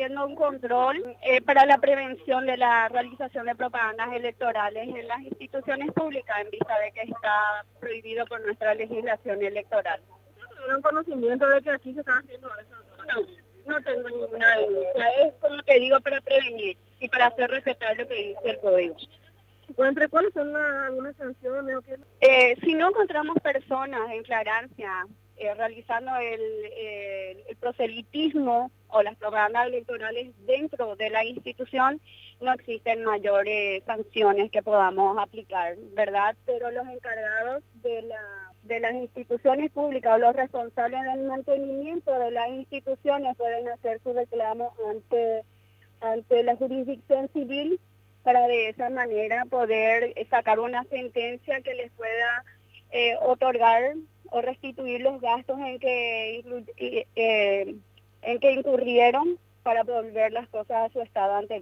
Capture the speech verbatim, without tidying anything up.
haciendo un control eh, para la prevención de la realización de propagandas electorales en las instituciones públicas en vista de que está prohibido por nuestra legislación electoral. ¿No tuvieron conocimiento de que aquí se estaba haciendo eso? No, no tengo ninguna denuncia. Es como te digo, para prevenir y para hacer respetar lo que dice el código. ¿Entre cuáles son la, algunas sanciones o qué? Eh, si no encontramos personas en flagrancia eh, realizando el, el, el proselitismo o las propagandas electorales dentro de la institución, no existen mayores sanciones que podamos aplicar, ¿verdad? Pero los encargados de, la, de las instituciones públicas o los responsables del mantenimiento de las instituciones pueden hacer su reclamo ante, ante la jurisdicción civil para de esa manera poder sacar una sentencia que les pueda eh, otorgar o restituir los gastos en que, eh, en que incurrieron para volver las cosas a su estado anterior.